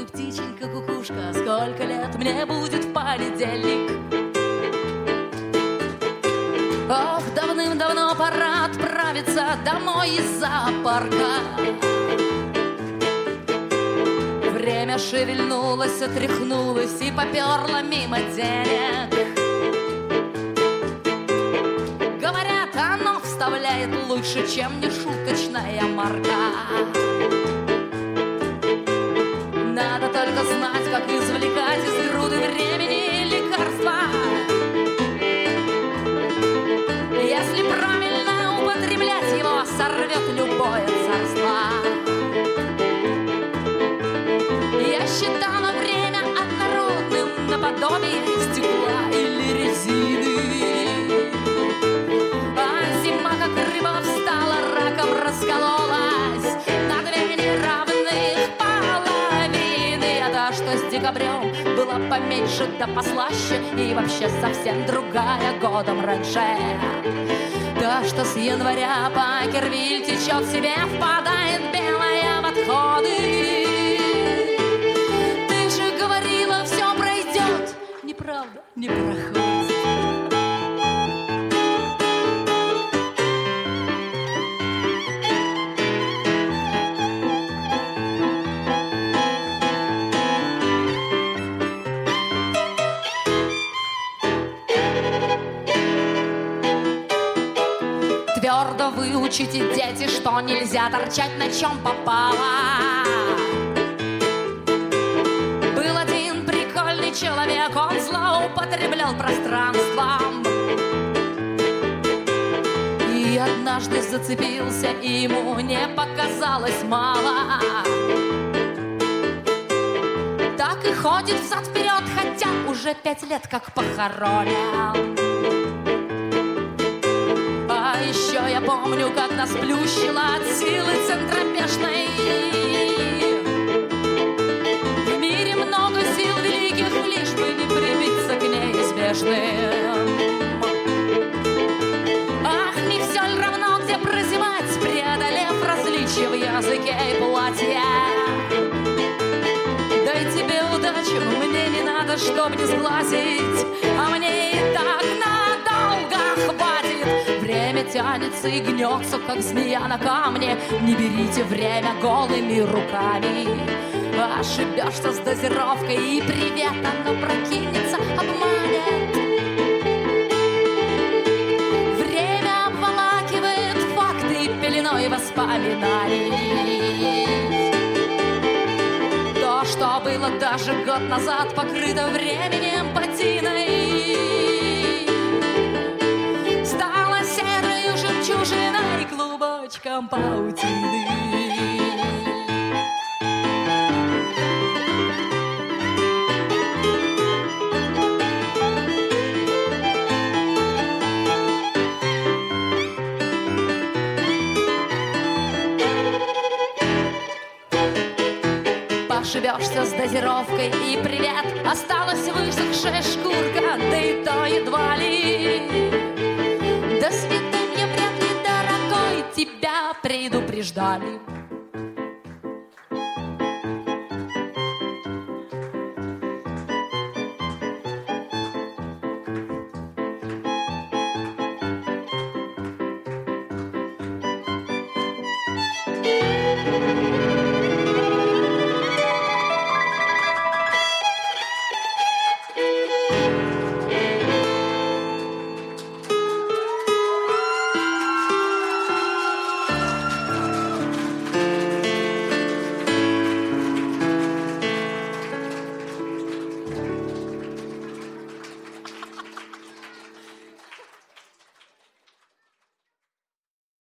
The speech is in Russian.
птиченька, кукушка, сколько лет мне будет в понедельник? Ох, давным-давно пора отправиться домой из зоопарка. Время шевельнулось, отряхнулось и поперло мимо денег. Говорят, оно вставляет лучше, чем нешуточная марка. Надо только знать, как извлекать из груды времени лекарства. Если правильно употреблять его, сорвет любое царство. Я считала время однородным наподобие стекла или резины. А зима, как рыба, встала, раком раскололась на две неравных половины. А та, что с декабрем была поменьше да послаще, и вообще совсем другая годом раньше. Та, что с января Пакервиль течет в себе, впадает белая в отходы. Ты же говорила, все пройдет. Неправда, не проходит. Твердо выучите, дети, что нельзя торчать на чем попало. Был один прикольный человек, он злоупотреблял пространством. И однажды зацепился, и ему не показалось мало. Так и ходит взад-вперед, хотя уже 5 лет как похоронен. А еще я помню, как нас плющило от силы центробежной. В мире много сил великих, лишь бы не прибиться к неизбежным. Ах, не все ли равно, где прозевать, преодолев различия в языке и платье. Дай тебе удачу, мне не надо, чтоб не сглазить, а мне и так надолго хватит. Время тянется и гнется, как змея на камне. Не берите время голыми руками. Ошибешься с дозировкой, и привет, оно прокинется, обманет. Время обволакивает факты пеленой воспоминаний. То, что было даже год назад, покрыто временем патиной, стало серою жемчужиной, клубочком паутины. Ошибешься с дозировкой, и привет, осталась высохшая шкурка, да и то едва ли. До свидания, вряд ли, дорогой, тебя предупреждали.